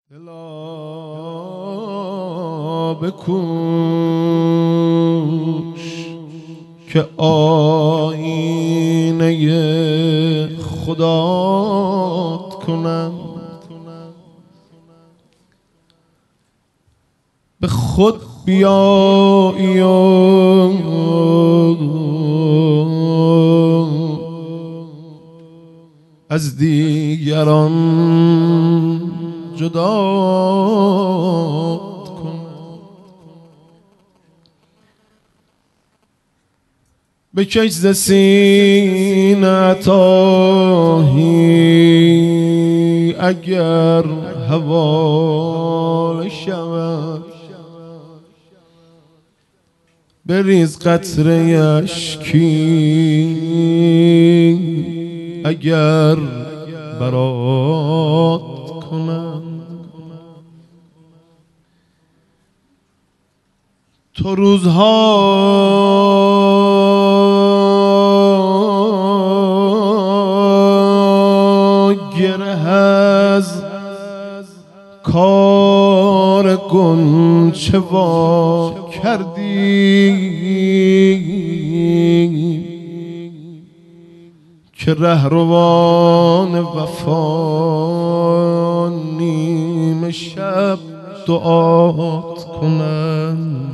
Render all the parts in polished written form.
دلا بکوش که آینه خدات کنم، به خود بیایی و از دیگران جدات کن. بکش ز سینه‌ات آهی اگر حواله شود، بریز قطره اشکی اگر برات کنم. تو روزها گره از کار گنچه وا کردی که رهروان وفا نیم شب دعات کنند.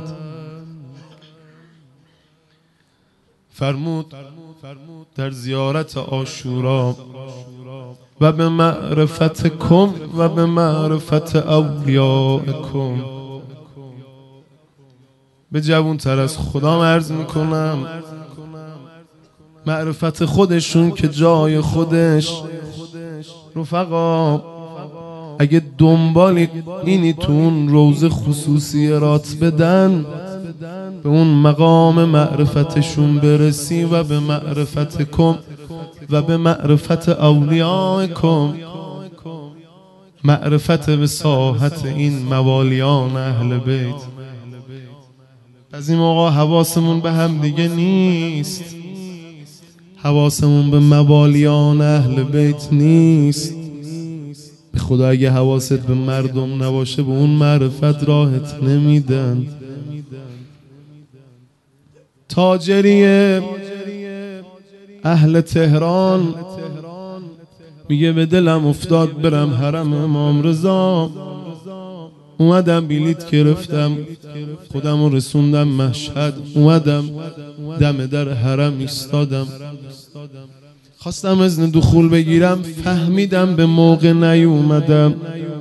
فرمود در زیارت عاشورا و به معرفت کم و به معرفت اولیاءکم، به جوان‌تر از خدا عرض میکنم معرفت خودشون که جای خودش. رفقا اگه دنبال اینی تو اون روضه خصوصی رات بدن، به اون مقام معرفتشون برسی و به معرفت کم و به معرفت اولیاءکم، معرفت به ساحت این موالیان اهل بیت. از این موقع حواسمون به هم دیگه نیست، حواسمون به موالیان اهل بیت نیست. به خدا اگه حواست به مردم نباشه به اون معرفت راحت نمیدن. تاجری اهل تهران میگه به دلم افتاد برم حرم امام رضا، اومدم بلیط گرفتم خودم رو رسوندم مشهد، اومدم دم در حرم ایستادم، خواستم اذن دخول بگیرم، فهمیدم به موقع نیومدم،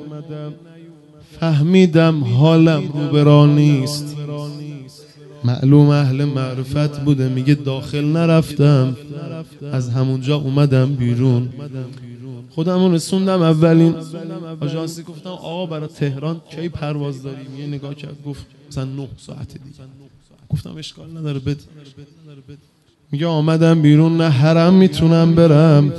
فهمیدم حالم روبرا نیست. معلوم اهل معرفت بوده، میگه داخل نرفتم، از همونجا اومدم بیرون، خودمون رسوندم اولین آژانسی. گفتم آقا برای تهران کی پرواز داریم؟ یه نگاه کرد گفت مثلا 9 ساعت دیگه. گفتم اشکال نداره بده. میگه آمدم بیرون، نه حرم میتونم برم،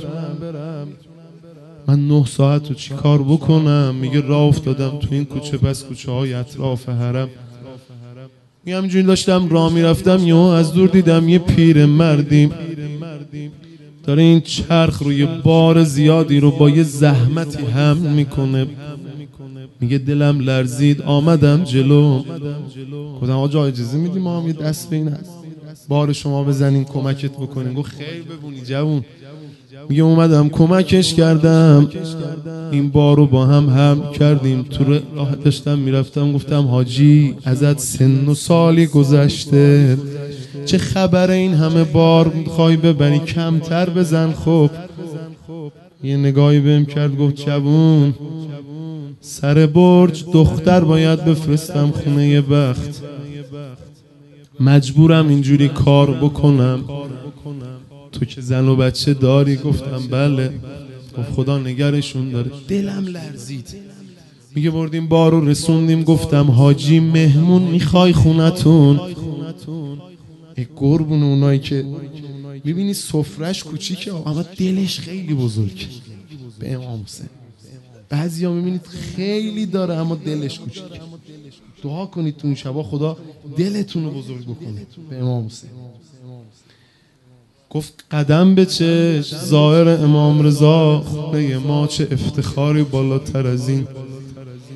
من 9 ساعت رو چی کار بکنم؟ میگه راه افتادم تو این کوچه پس کوچه های اطراف حرم. میگه همینجوری داشتم راه میرفتم یهو از دور دیدم یه پیر مردی داره این چرخ روی بار زیادی رو با یه زحمتی حمل میکنه. میگه دلم لرزید، آمدم جلو، گفتم آقا اجازه میدیم ما هم یه دست به این بار شما بزنین کمکت بکنین؟ گفت خیر ببونی جوون. میگه اومدم کمکش کردم، این بار رو با هم حمل کردیم. تو راه داشتم میرفتم گفتم حاجی ازت سن و سالی گذشته، چه خبره این همه بار میخوای ببری؟ کمتر بزن. خب یه نگاهی بهم کرد گفت جوون سر برج دختر باید بفرستم خونه بخت، مجبورم اینجوری کار بکنم، تو که زن و بچه داری؟ گفتم بله. گفت خدا نگرشون داره. دلم لرزید. میگه بردیم بار رو رسوندیم، گفتم حاجی مهمون میخوای خونتون؟ ای قربون اونایی که میبینی سفرش کوچیکه اما دلش خیلی بزرگه. به امام حسین بعضیا میبینید خیلی داره اما دلش کوچیکه. دعا کنید تو این شبا خدا دلتون رو بزرگ بکنه به امام حسین. گفت قدم بچش ظاهر امام رضا خونه ما، چه افتخاری بالاتر از این.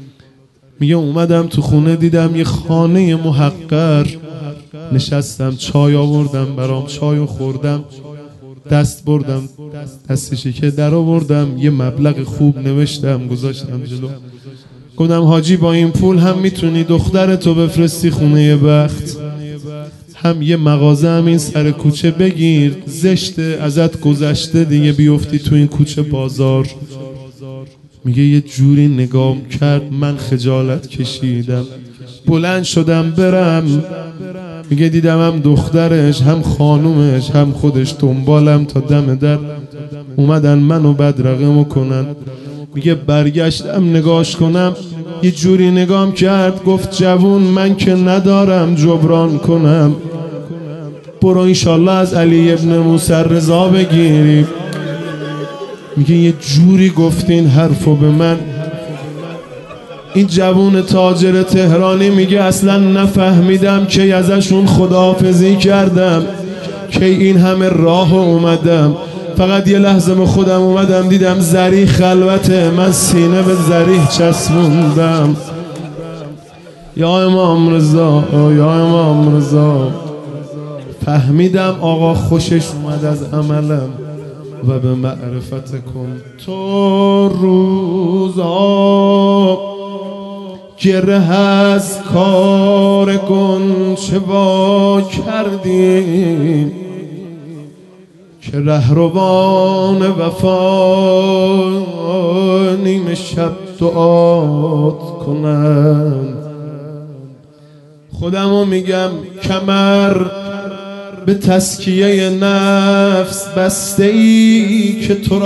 میگه اومدم تو خونه دیدم یه خانه محقر، نشستم چای آوردم برام، چای خوردم، دست بردم دستشی که در آوردم، یه مبلغ خوب نوشتم گذاشتم جلو، گفتم حاجی با این پول هم میتونی دخترتو بفرستی خونه بخت، هم یه مغازه هم این سر کوچه بگیر، زشته ازت گذشته دیگه بیفتی تو این کوچه بازار. میگه یه جوری نگام کرد من خجالت کشیدم، بلند شدم برم. میگه دیدم هم دخترش هم خانومش هم خودش دنبالم تا دم در اومدن منو بدرقه میکنن. میگه برگشتم نگاش کنم، یه جوری نگام کرد گفت جوون من که ندارم جبران کنم، برو انشالله از علی ابن موسی رضا بگیری. میگه یه جوری گفتین حرفو به من. این جوون تاجر تهرانی میگه اصلا نفهمیدم که ازشون خداحافظی کردم، که این همه راه اومدم، فقط یه لحظه به خودم اومدم دیدم زریح خلوته، من سینه به زریح چسبوندم. یا امام رضا، یا امام رضا، فهمیدم آقا خوشش اومد از عملم و به معرفت کن. تو روزا گره از کار گنچه وا کردیم، که رهروان وفا نیم شب دعات کنند. خودمو میگم کمر به تزکیه نفس بسته ای که تو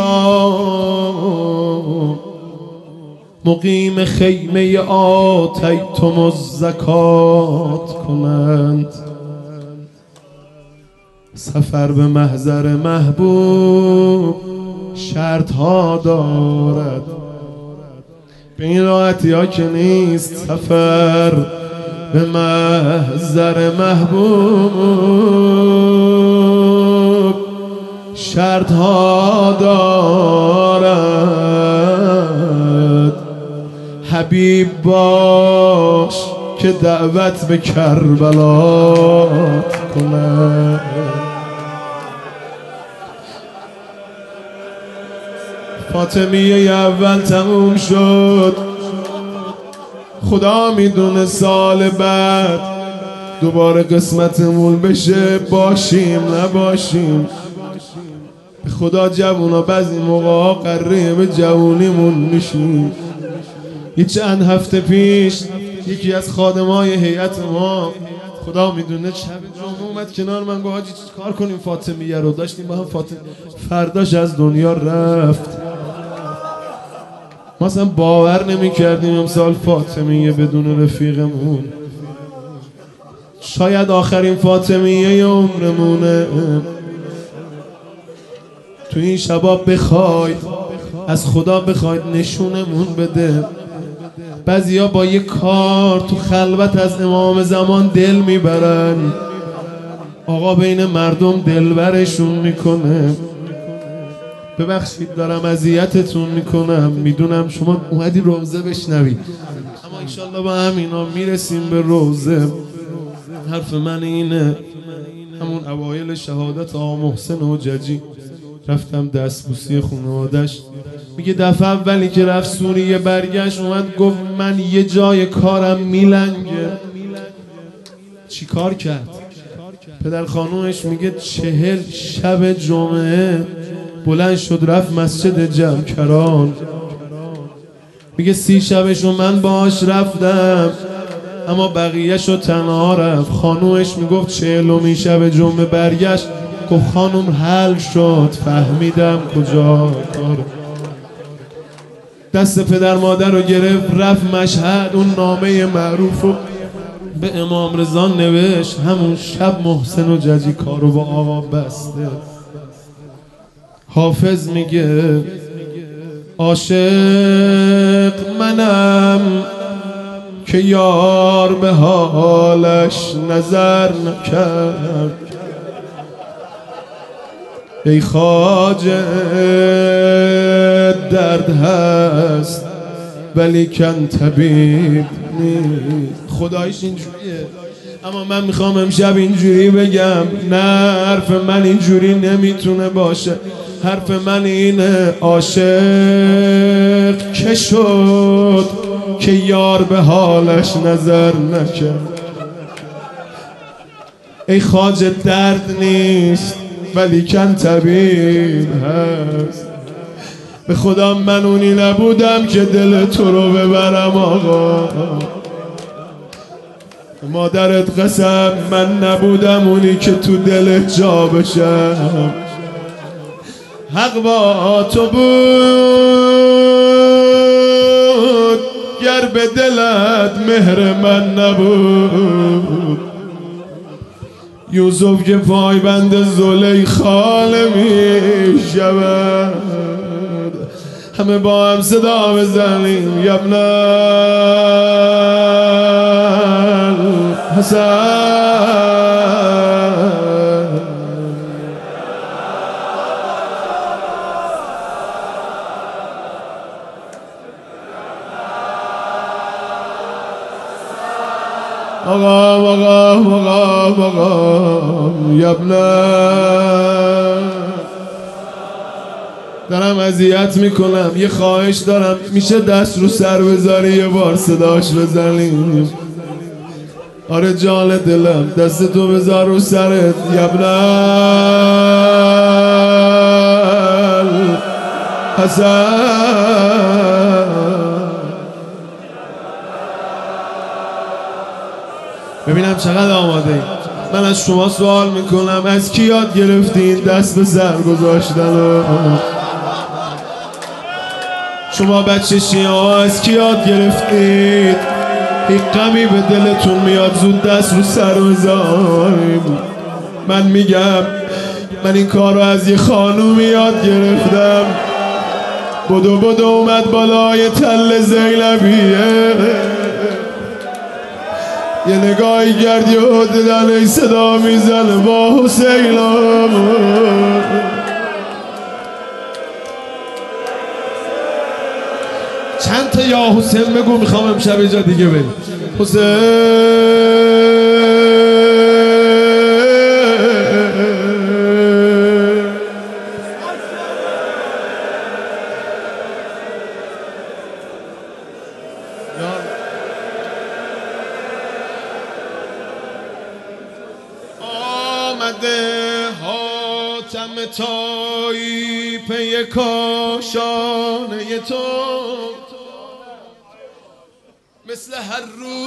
را مقیم خیمه آتیتم الزکات کنند. سفر به محضر محبوب شرط ها دارد، به این راحتی ها که نیست. سفر به محضر محبوب شرط ها دارد. حبیب باش که دعوت به کربلات کند. فاطمیه اول تموم شد، خدا میدونه سال بعد دوباره قسمتمون بشه باشیم نباشیم. به خدا جوونا بعضی موقعا قره به جوونیمون میشیم. یه چند هفته پیش یکی از خادمای هیئت ما خدا میدونه شب جمعه اومد کنار من گفت حاجی کار کنیم فاطمیه رو، داشتیم با هم فاطمه، فرداش از دنیا رفت. ما اصلا باور نمی کردیم امسال فاطمیه بدون رفیقمون. شاید آخرین فاطمیه عمرمونه. تو این شبا بخواید از خدا بخواید نشونمون بده. بعضیا با یه کار تو خلوت از امام زمان دل میبرن، آقا بین مردم دلبرشون میکنه. ببخشید دارم اذیتتون میکنم، میدونم شما اومدی روزه بشنوید، اما انشالله با همینا میرسیم به روزه. حرف من اینه، همون اوایل شهادت آقا محسن حججی رفتم دستبوسی خانوادش. میگه دفعه اولی که رفت سوریه برگشت اومد گفت من یه جای کارم میلنگه. چی کار کرد؟ پدر خانومش میگه 40 شب جمعه بلند شد رفت مسجد جمکران. میگه 30 شبشو من باش رفتم اما بقیهشو تنها رفت. خانومش میگفت 40 شب جمعه برگشت گفت خانوم حل شد، فهمیدم کجا کار. دست پدر مادر رو گرفت رفت مشهد، اون نامه معروف رو به امام رضا نوشت. همون شب محسن حججی کارو با آقا بسته. حافظ میگه عاشق منم که یار به حالش نظر نکرد. ای خواجه درد هست ولی کن طبیب نیست. خدایش اینجوریه، اما من میخوام امشب اینجوری بگم، نه حرف من اینجوری نمیتونه باشه. حرف من اینه عاشق که شد که یار به حالش نظر نکرد. ای خواجه درد نیست ولی کن طبیب هست. به خدا من اونی نبودم که دل تو رو ببرم آقا، مادرت قسم من نبودم اونی که تو دلت جا بشم. حق با تو بود گر به دلت مهر من نبود. یوسف که پایبند زلیخا می شود، همه با هم صدا بزنیم یبن حسن. مقام یبن. دارم اذیت میکنم، یه خواهش دارم، میشه دست رو سر بذاری یه بار صداش بزنیم؟ آره جان دلم، دست تو بذار رو سرت یبن حسن. ببینم چقدر آماده ای. من از شما سوال میکنم از کی یاد گرفتین دست به سر گذاشتن؟ شما بچه شیعه از کی یاد گرفتید؟ این غمی به دلتون میاد زود دست رو سر بذارید. من میگم من این کار رو از یه خانومی یاد گرفتم، بدو اومد بالای تل زینبیه، یه نگاهی کردی و دیدن ای صدا میزنه با حسینم. چند تا یا حسین بگو، میخوام امشب یه جا دیگه بریم. حسین حاتم تایی پی کاشانه تو، مثل هر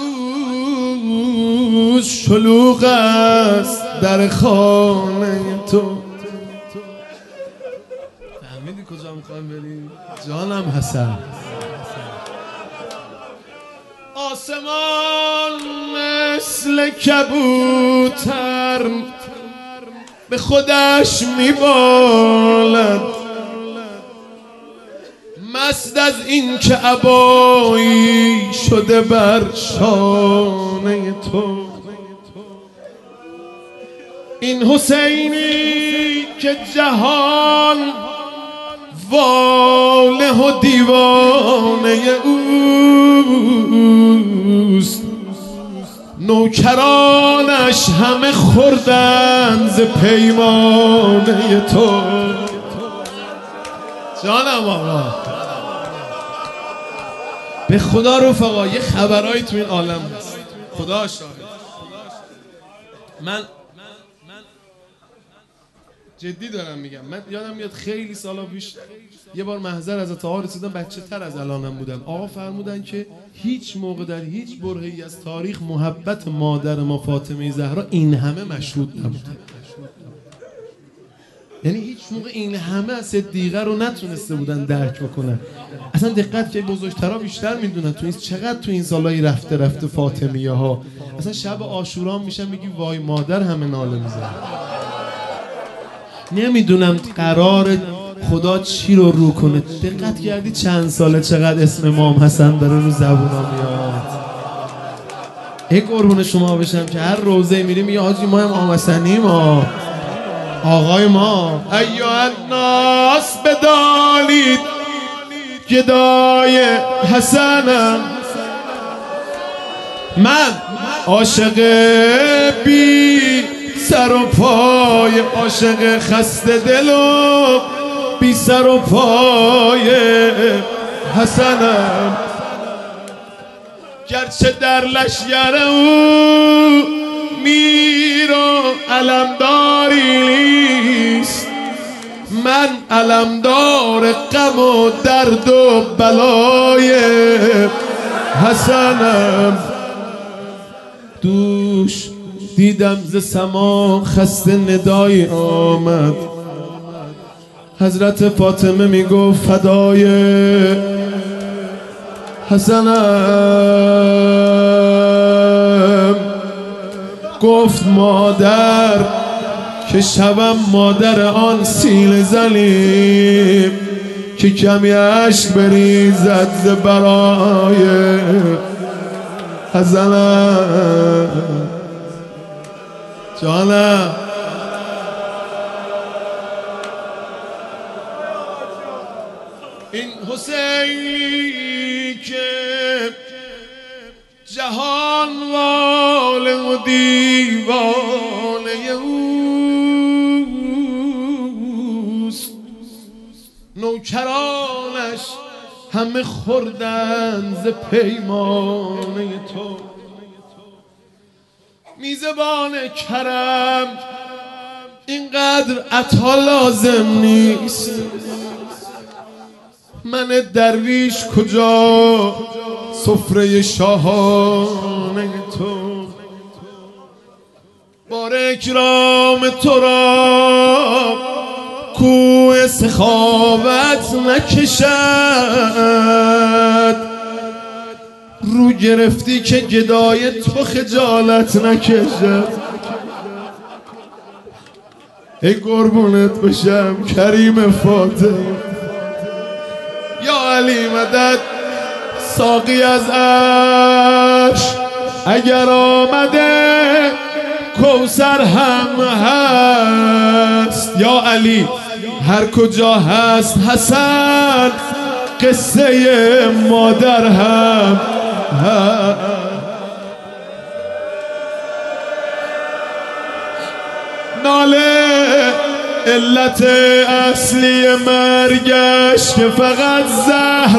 روز شلوغ است در خانه تو. فهمیدی کجا میخوایم بریم؟ جانم حسن. آسمان مثل کبوتر به خودش میبالد، مست از این که عبایی شده بر شانه تو. این حسینی که جهان واله و دیوانه اوست، نوکرانش همه خوردن ز پیمانه تو. جانم آقا، به خدا رفقا یه خبرایی تو این عالم هست، خدا شاهد. من جدی دارم میگم، من یادم میاد خیلی سالا پیش یه بار محضر حضرت آقا رسیدم، بچه تر از الانم بودم. آقا فرمودن که هیچ موقع در هیچ برهه‌ای از تاریخ محبت مادر ما فاطمه زهرا این همه مشهود نبوده. یعنی هیچ موقع این همه از صدیقه رو نتونسته بودن درک بکنن. اصلا دقت که بزرگترها بیشتر میدونن تو این چقدر تو این سالایی رفته فاطمیه ها اصلا شب عاشورا میشن میگی وای مادر همه ناله میزنه. نمیدونم قرار خدا چی رو کنه. دقت کردی چند ساله چقدر اسم امام حسن داره رو زبونا میاد؟ ای قربون شما بشم که هر روزه میریم یه حاجی ما امام حسنی ما آقای ما. ایها الناس بدانید گدای حسنم، من عاشق بی سر و پای، عاشق خسته دل و بی سر و پای حسنم. گرچه در لشگر او میر و علمداری نیست، من علمدار غم و درد و بلای حسنم. دوش دیدم ز سما خسته ندایی آمد، حضرت فاطمه میگفت فدای حسنم. گفت مادر که شوم مادر آن سینه زنیم که کمی اشک بریزد ز برای حسنم. جانم این حسینی که جهان واله و دیوانه اوست، نوکرانش همه خوردن ز پیمانه تو. میزبان کرم اینقدر عطا لازم نیست، من درویش کجا سفره شاهانه تو. بار اکرام تو را کوه سخاوت نکشد، رو گرفتی که گدای تو خجالت نکشد. ای قربونت بشم کریم فاطمه، یا علی مدد ساقی از عرش اگر آمده کوثر هم هست. یا علی هر کجا هست حسن قصه مادر هم هست. ناله علت اصلی مرگش که فقط زهر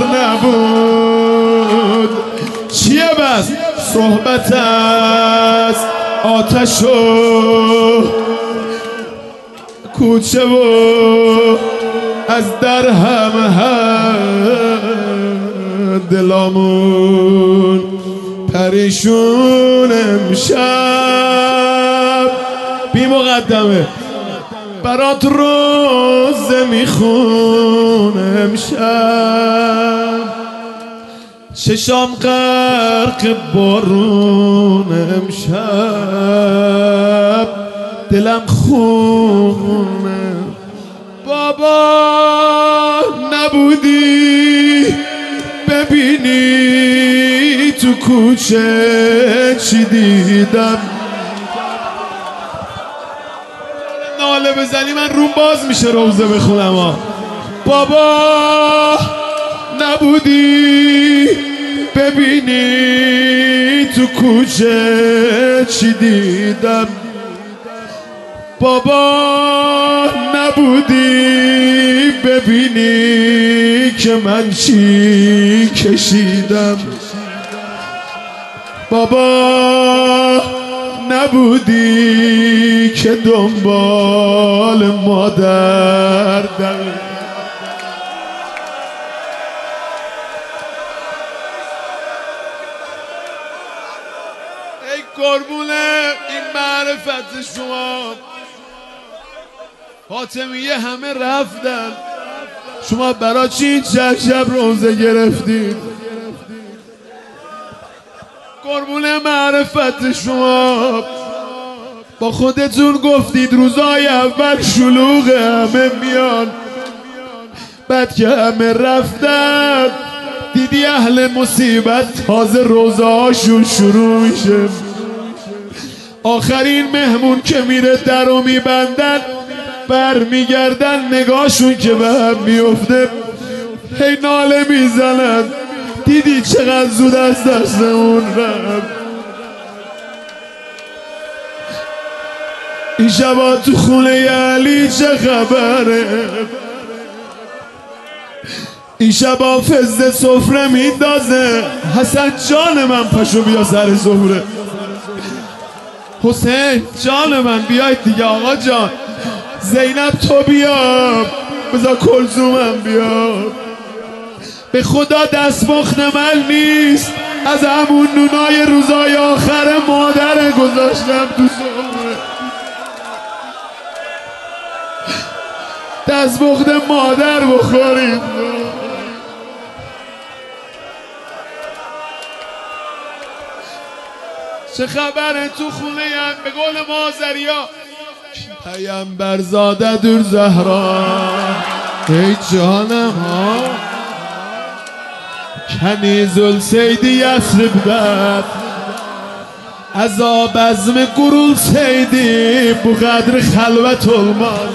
نبود، چیه بس صحبت از آتش و کوچه و از در هم دلامون پریشون امشب بی مقدمه برات روزه میخونه امشب، چشام غرق بارون امشب، دلم خونه. بابا نبودی ببینی تو کوچه چی دیدم، ناله بزنی من روم باز میشه روزه بخونم ها. بابا نبودی ببینی تو کوچه چی دیدم، بابا نبودی ببینی که من چی کشیدم، بابا نبودی که دنبال مادر دویدم. ای قربونه این معرفت شما، فاطمیه همه رفتن، شما برای چی این چند شب روزه گرفتید؟ قربون معرفت شما با خودتون گفتید روزای اول شلوغ همه میان، بعد که همه رفتن دیدی اهل مصیبت تازه روزه هاشون شروع میشه. آخرین مهمون که میره در رو میبندن، بر میگردن نگاهشون که به هم میفته، هی ناله میزنن دیدی چقدر زود از دستمون رفت. این شبا تو خونه علی چه خبره؟ این شبا فزده سفره میندازه. حسن جان من پاشو بیا سر سفره. حسین جان من بیاید دیگه آقا جان. زینب تو بیا، بذار کلثومم بیا. به خدا دستمخت من نیست، از همون نونای روزای آخر مادر گذاشتم تو سفره. دستمخت مادر بخوریم. چه خبره تو خونه هم؟ به قول مازریا پیامبرزاده دور زهرا. ای جانم ها کنیز السیدی یسرب داد عذاب ازم گرول سیدی بقدر خلوت الماز.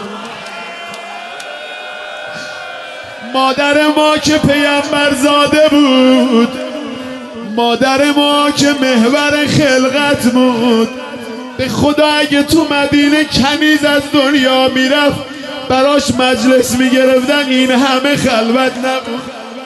مادر ما که پیامبرزاده بود، مادر ما که محور خلقت بود، به خدا اگه تو مدینه کنیز از دنیا میرفت براش مجلس میگرفتن این همه خلوت نبود.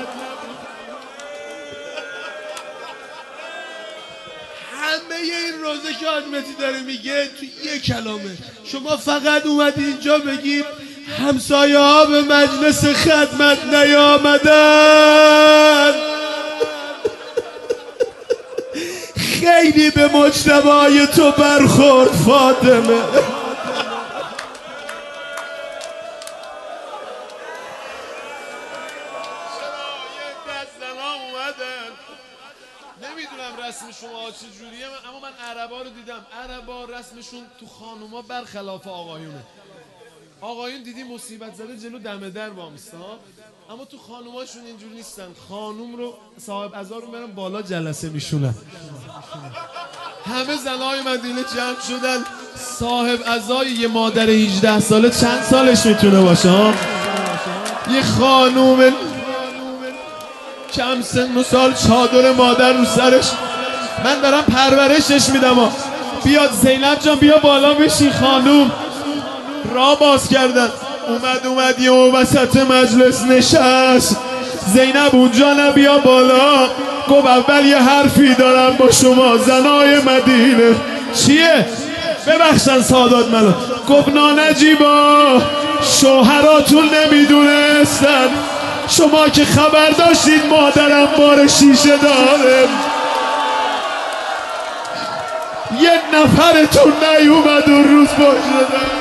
همه این روزه که حاجمتی داره میگه تو یه کلامه. شما فقط اومدی اینجا بگیم همسایه ها به مجلس خدمت نیامدن. خیلی به مجتبای تو برخورد فاطمه. نمیدونم رسم شما چجوریه، اما من عربا رو دیدم. عربا رسمشون تو خانوما برخلاف آقایونه. آقایون دیدی مصیبت زده جلو دم در وامیستا، اما تو خانوماشون اینجوری نیستن. خانوم رو صاحب عزا رو برن بالا جلسه میشونن. همه زنهای مدینه جمع شدن. صاحب عزای یه مادر 18 ساله چند سالش میتونه باشه ها؟ یه خانوم کم سن و سال چادر مادر رو سرش. من دارم پرورشش میدم ها. بیاد زینب جان بیا بالا بشین. خانوم را باز کردن. اومد یه وسط مجلس نشست. زینب اونجا نبیا بالا. گفت اول یه حرفی دارم با شما زنای مدینه. چیه؟ ببخشن سادات منو. گفت نانجیبا شوهراتون نمیدونستن شما که خبر داشتید مادرم بار شیشه داره، یه نفرتون نیومد اون روز باشدن.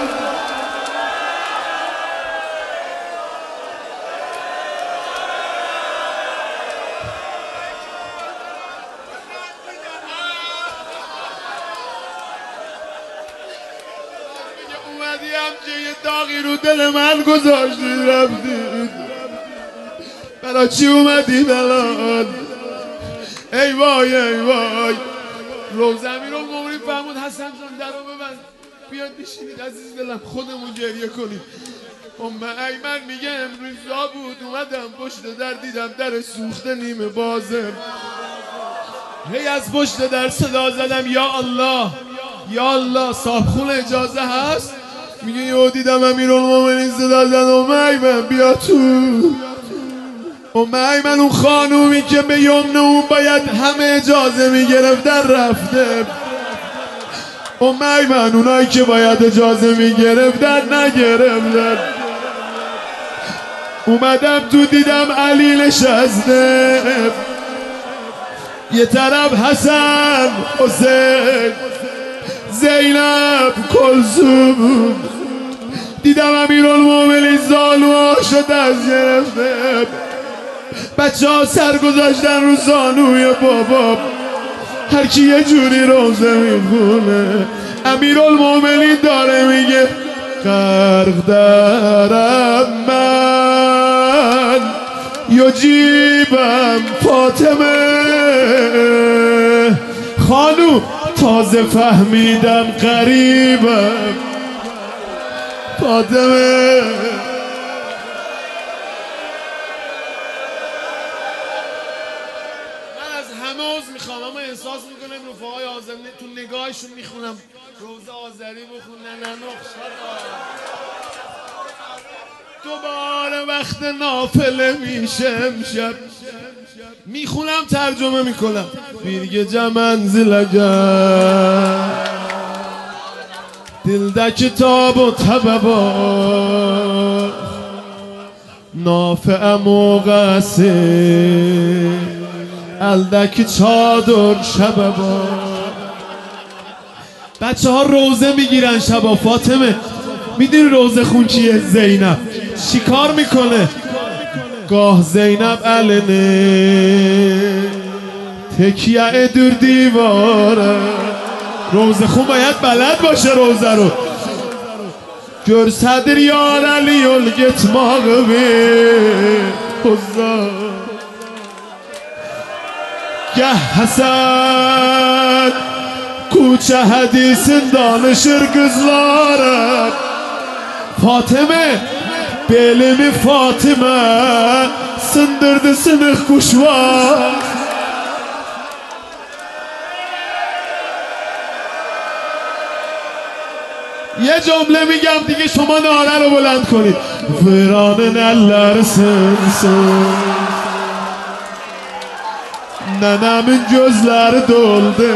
یه داغی رو دل من گذاشتید رفتید. برا چی اومدید الان؟ ای وای ای وای. روزمین رو مومنی فرمود حسن جان در رو ببند بیاد بشینید عزیز دلم خودمون گریه کنیم. ایمن میگه امروز بود اومدم پشت در دیدم در سوخته نیمه بازه. هی از پشت در صدا زدم یا الله یا الله صاحبخونه اجازه هست؟ میگه یهو دیدم امیرالمومنین صدا زد ایمن بیا تو. ایمن اون خانومی که به یمن اون باید همه اجازه میگرفتن رفته. ایمن اونایی که باید اجازه میگرفتن نگرفتن. اومدم تو دیدم علی نشسته، یه طرف حسن حسین زینب کلثوم. دیدم امیرالمومنین زانوهاشو دست گرفته. بچه ها سر گذاشتن رو زانوی بابا، هر کی یه جوری روزه میخونه. امیرالمومنین داره میگه غرق درم من یجیبم فاطمه. خانو تازه فهمیدم غریبم فاطمه. میخوام اما احساس میکنم رفقای آذری تو نگاهشون میخونم روزه آذری بخونن دوباره وقت نافله میشه امشب میخونم ترجمه میکنم بیرگه منزل اگر دلدک تاب و تببا نافعم و قصه الدک چادر شببا. بچه ها روزه میگیرن شبا. فاطمه میدونی روزه خون چیه؟ زینب چی کار میکنه؟ گاه زینب علنه تکیه دور دیواره. روزه خون باید بلد باشه روزه رو. گر صدر یار علی الگتماغ بی خزا گه حسن کوچه حدیث دانشر گزلارم فاطمه بلimi Fatıma sındırdı sınık kuşlar. یه جمله میگم دیگه شما نعره رو بلند کنید. ویران eller sınsın Nenemin gözleri doldu.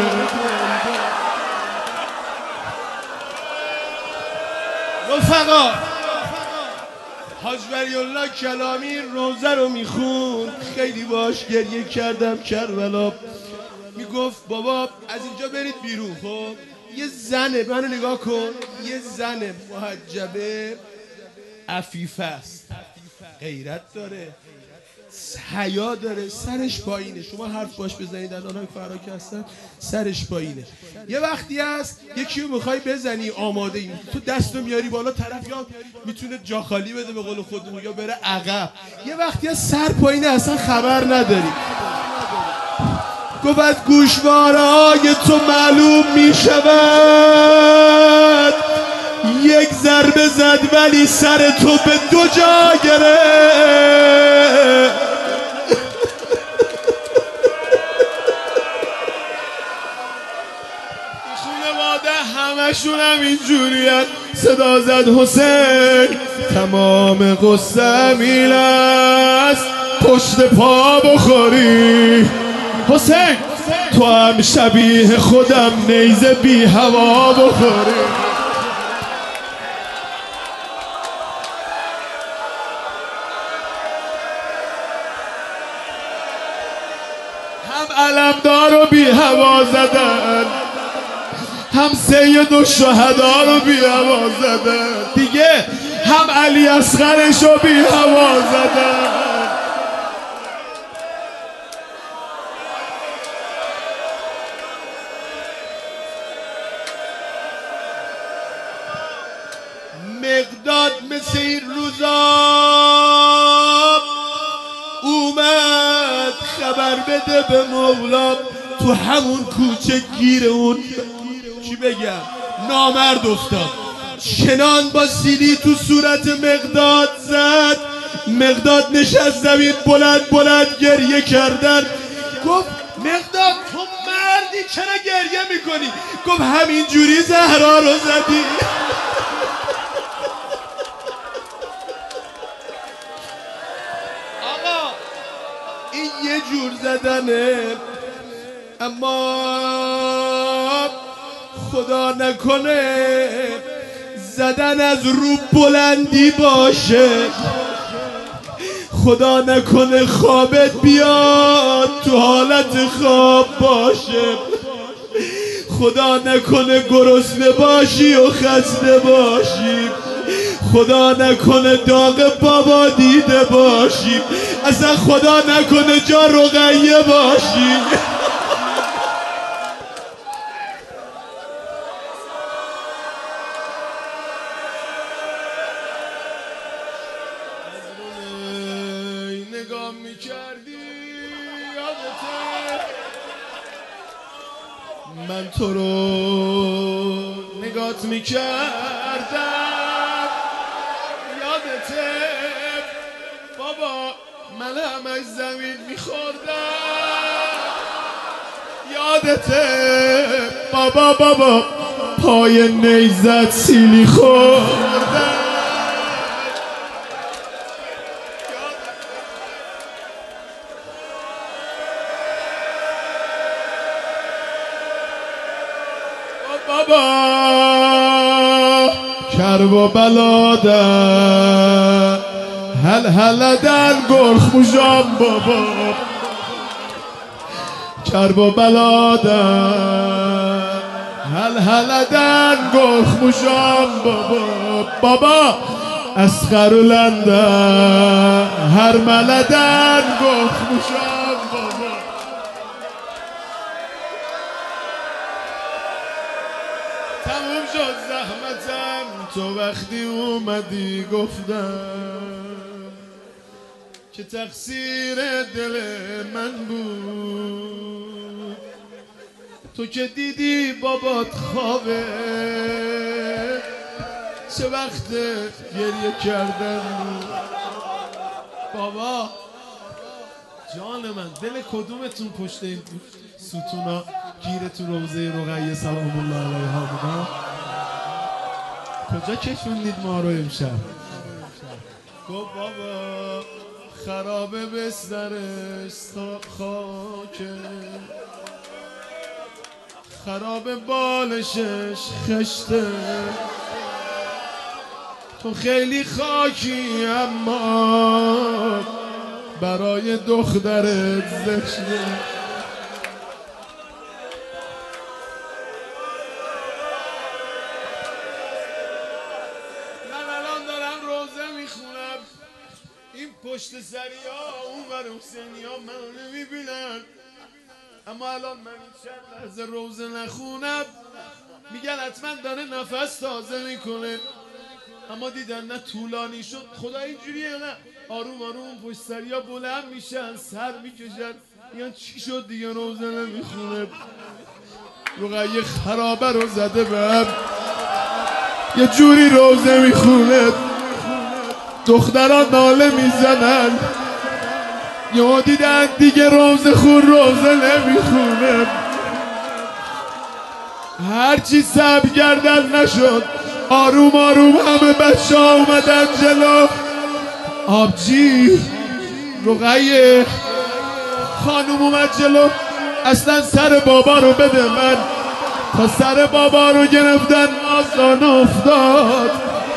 رفقا حاج ولی‌الله کلامی روزه رو میخوند. خیلی باش گریه کردم. کربلا میگفت بابا از اینجا برید بیرون. خب یه زنه منو نگاه کن، یه زنه محجبه عفیفه است، غیرت داره، حیا داره، سرش پایینه. شما حرف باش بزنید الان فرا که هستن سرش پایینه. یه وقتی هست یکی رو میخوای بزنی آماده ای تو دستو میاری بالا، طرف یا میتونه جا خالی بده به قول خودمون یا بره عقب. یه وقتی هست سر پایینه اصلا خبر نداری. گفت از گوشوارهای تو معلوم میشود یک ضربه زد ولی سر تو به دو جا گرفت. خانواده همشون هم اینجورین. صدا زد حسین تمام قصه میل است پشت پا بخوری. حسین تو هم شبیه خودم نیزه بی هوا بخوری. هم علمدار رو بی هوا زدن هم سید و شهدا رو بی هوا زدن دیگه، هم علی اصغرش رو بی هوا زدن. مقداد مثل این روزا اومد خبر بده به مولا تو همون کوچه گیر اون چی بگم نامرد افتاد. چنان با سیلی تو صورت مقداد زد. مقداد نشست زمین بلند بلند گریه کردن. گفت مقداد تو مردی چرا گریه میکنی؟ گفت همین جوری زهرا رو زدی. این یه جور زدنه، اما خدا نکنه زدن از رو بلندی باشه. خدا نکنه خوابت بیاد تو حالت خواب باشه. خدا نکنه گرسنه باشی و خسته باشی. خدا نکنه داغ بابا دیده باشی. اصلا خدا نکنه جا رقیه باشی. نگاه میکردی یادته من تو رو نگات میکردم یادته بابا من همش زمین میخوردم یادته بابا پای نیزت سیلی خوردن. بابا کرب و بلادن هل در گرخ موشام بابا کرب و بلادن هل در گرخ موشام بابا اسخر و لندن هر ملدن گرخ موشام بابا. تموم شد زحمتم تو وقتی اومدی گفتم که تقصیر دل من بود. تو که دیدی بابات خوابه چه وقت گریه کردن بود. بابا جان من دل کدومتون پشت این ستونا گیره تو روضه رقیه سلام الله علیها بودن؟ کجا کشوندید ما رو امشب؟ گفت بابا خرابه بسترش خاکه خرابه بالشش خشته تو خیلی خاکی اما برای دخترت زشته. این پشت سریا اون ور حسینیا منو نمیبینن، اما الان من این چند لحظه روزه نخونم میگن حتما داره نفس تازه میکنه، اما دیدن نه طولانی شد خدا اینجوریه نه آروم آروم پشت سریا بلند میشن سر میکشن میگن چی شد دیگه روزه نمیخونه. رقیه خرابه رو زده بهم یه جوری روزه میخونه، دختران ناله میزنن یا دیدن دیگه روزه خون روزه نمیخونه. هرچی صبر کردن نشد، آروم آروم همه بچه ها اومدن جلو. آبجی رقیه خانوم اومد جلو، اصلا سر بابا رو بده من. تا سر بابا رو گرفتن نازدان افتاد،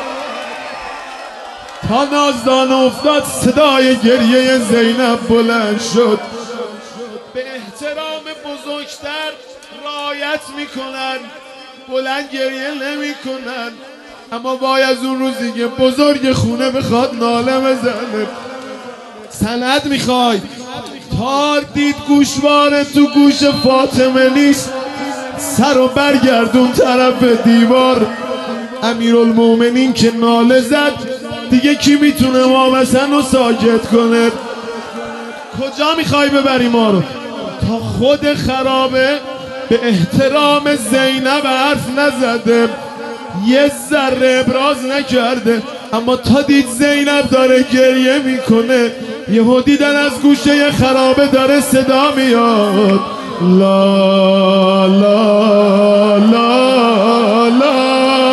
تا نازدان افتاد صدای گریه زینب بلند شد. به احترام بزرگتر رعایت میکنن، بلند گریه نمیکنن، اما وای از اون روزی که بزرگ خونه بخواد ناله بزنه. سند میخوای؟ تار دید گوشواره تو گوش فاطمه نیست، سر و برگردون طرف دیوار. امیرالمومنین که ناله زد دیگه کی میتونه مامسن رو ساکت کنه؟ کجا میخوای ببری ما رو؟ تا خود خرابه به احترام زینب حرف نزده، یه ذره ابراز نکرده، اما تا دید زینب داره گریه میکنه یهو دیدن از گوشه خرابه داره صدا میاد لا لا لا لا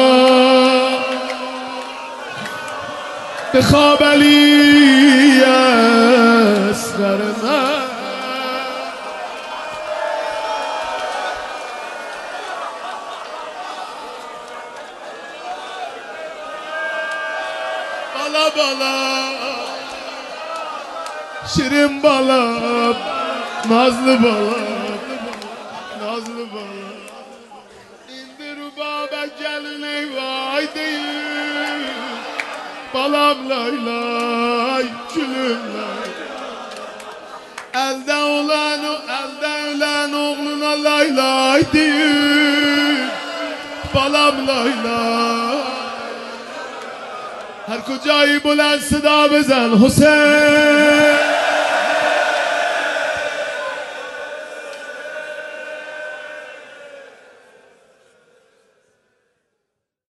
بخواب علی اصغر من. بالا بالا شیرین بالا نازlı بالا نازlı بالا indir baba gelin eyvay değil balam lay lay gülüm lay elden ölen oğluna lay lay değil balam lay lay. هر کجایی بلند صدا بزن حسین.